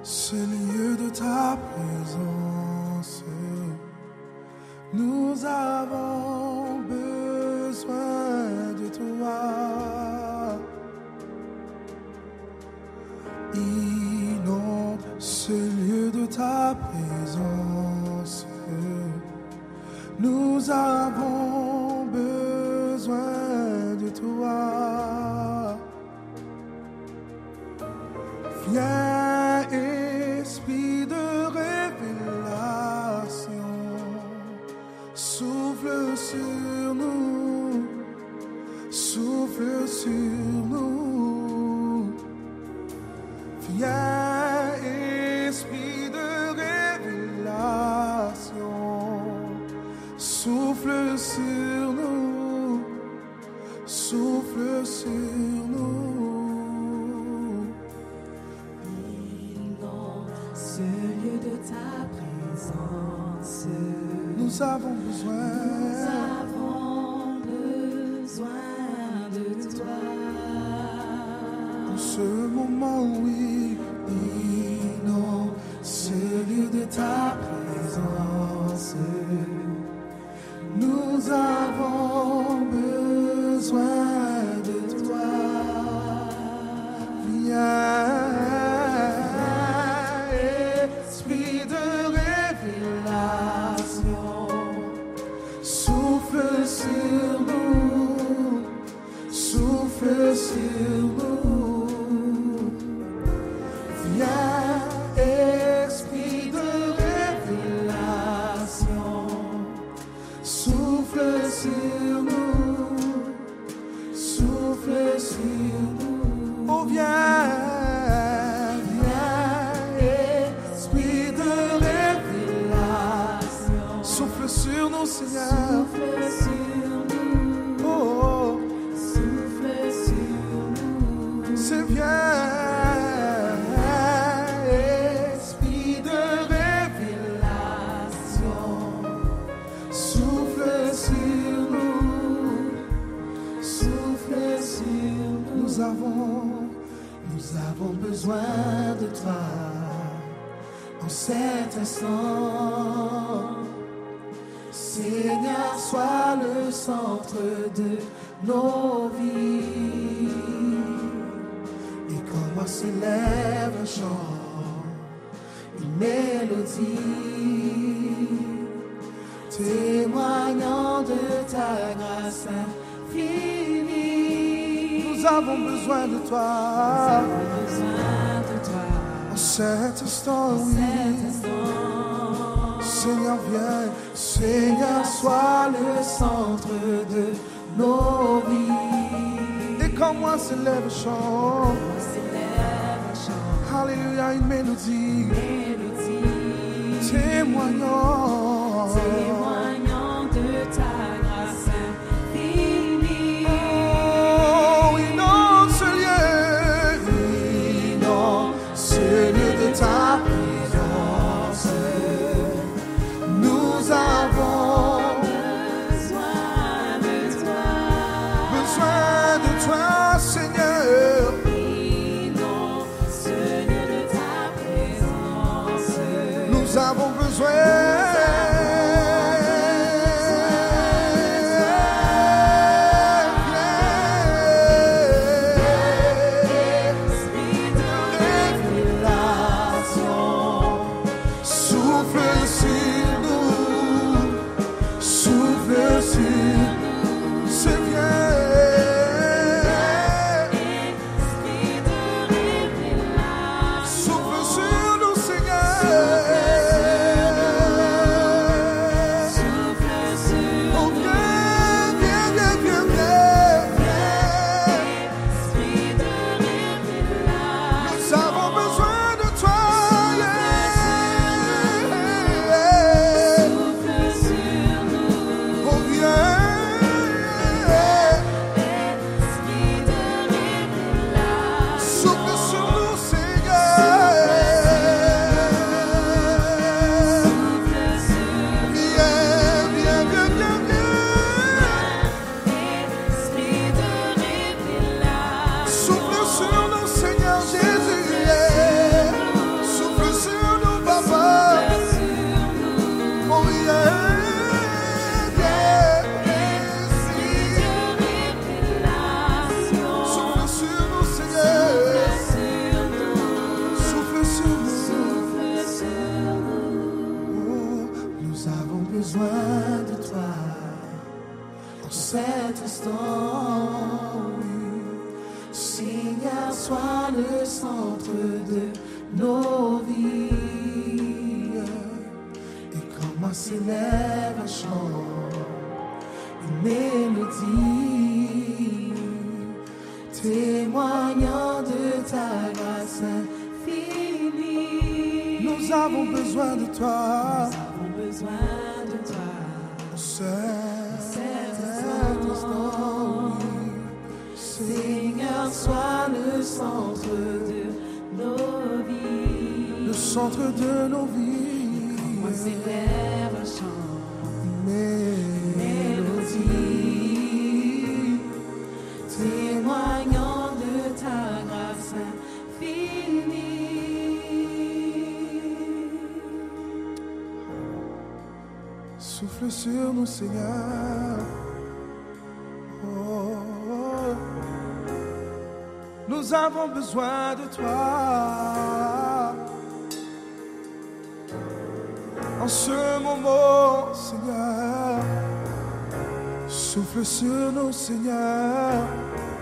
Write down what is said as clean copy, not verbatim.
ce lieu de ta présence. Nous avons besoin de toi. Inonde ce lieu de ta présence. Nous avons besoin de toi. Viens, esprit de révélation, souffle sur nous, souffle sur nous. Viens, esprit de révélation, souffle sur nous, souffle sur nous. Ce lieu de ta présence, nous avons besoin de toi. En ce moment, oui, inonde ce lieu de ta présence. Nous avons besoin de toi. Viens. Sur nous, souffle sur nous. Viens, esprit de révélation, souffle sur nous, souffle sur nous. Oh, viens, viens, esprit de révélation, souffle sur nous, Seigneur. Nous avons besoin de toi en cet instant. Seigneur, sois le centre de nos vies. Et quand moi s'élève un chant, une mélodie, témoignant de ta grâce infinie. Nous avons besoin de toi. En cet instant, oui. Seigneur, viens. Seigneur, sois le centre de nos vies. Et quand moi s'élève un chant, alléluia, une mélodie, témoignant de ta grâce infinie. Ce lieu de ta présence, nous avons besoin de toi, Seigneur. Ce lieu de ta présence, nous avons besoin. Souffle sur nous, Seigneur. cet instant, oui. Seigneur, sois le centre de nos vies. Et comment s'élève un chant, une mélodie, témoignant de ta grâce infinie. Nous avons besoin de toi. Nous avons besoin de toi. Cet instant, oui. Seigneur, sois le centre de nos vies. Le centre de nos vies. Comment s'élève un chant, Mélodie, témoignant de ta grâce infinie. souffle sur nous, Seigneur. Oh, oh. Nous avons besoin de toi. En ce moment, Seigneur, souffle sur nous, Seigneur.